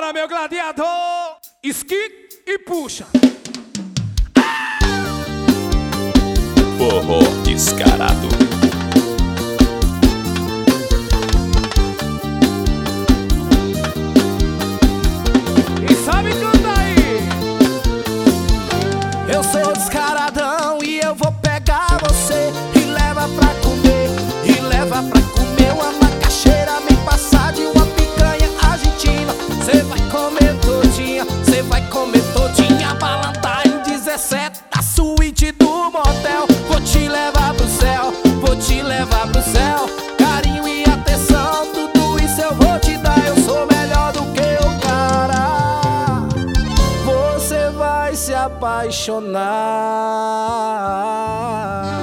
Bora, meu gladiador! Esquique e puxa! Forró descarado. E sabe cantar aí? Eu sou descaradão e eu vou pegar você e leva pra comer, e leva pra comer uma macaxeira bem passada e uma picanha argentina. Cê vai comer todinha, cê vai comer todinha. Valentine 17 da suíte do motel. Vou te levar pro céu, vou te levar pro céu. Carinho e atenção, tudo isso eu vou te dar. Eu sou melhor do que o cara, você vai se apaixonar.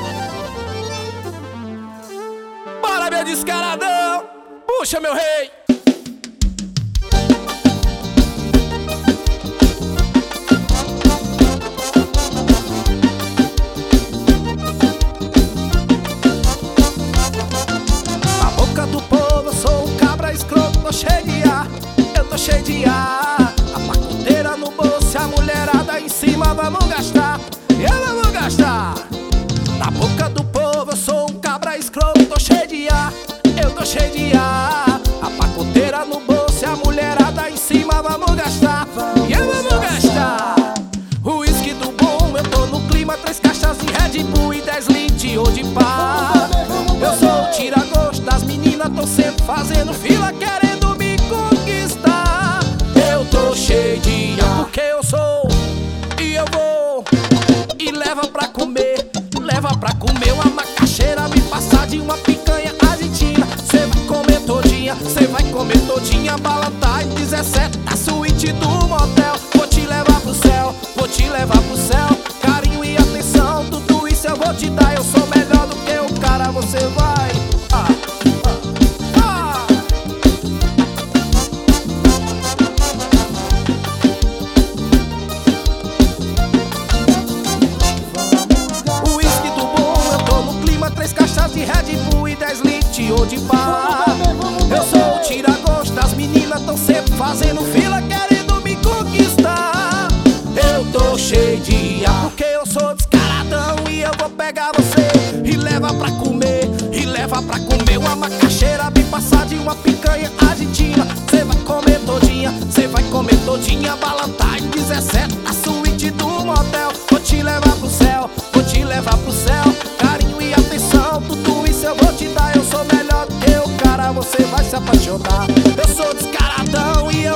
Bora, meu descaradão, puxa, meu rei. Na boca do povo eu sou um cabra escroto, tô cheio de ar, eu tô cheio de ar. A pacoteira no bolso e a mulherada em cima, vamos gastar, eu vamos gastar. Na boca do povo eu sou um cabra escroto, tô cheio de ar, eu tô cheio de ar. A pacoteira no bolso e a mulherada em cima, vamos gastar, e eu vamos gastar. O uísque do bom, eu tô no clima, 3 caixas de Red Bull e 10 litros ou de pá. Eu sou o tira-gosto das meninas, tô sempre fazendo fila, querendo me conquistar. Eu tô cheio de ar porque eu sou, e eu vou, e leva pra comer, leva pra comer uma macaxeira bem passada e uma picanha argentina. Cê vai comer todinha, cê vai comer todinha. Valentine 17 da suíte do motel. Vou te levar pro céu, vou te levar pro céu. Carinho e atenção, tudo isso eu vou te dar. Eu sou melhor do que o cara, você vai. O uísque do bom, eu tô no clima, 3 caixas de Red Bull e 10 litros ou de pá. Eu sou o tira-gosto das meninas, tão sempre fazendo fila, querendo me conquistar. Eu tô cheio de ar porque eu sou descaradão e eu vou pegar você e leva pra comer, e leva pra comer uma macaxeira bem passada e uma picanha argentina. Cê vai comer todinha, cê vai comer todinha. Valentine 17 da suíte do motel. Vou te levar pro céu, vou te levar pro céu. Carinho e atenção, tudo isso eu vou te dar. Eu sou melhor do que o cara, você vai se apaixonar. Eu sou descaradão e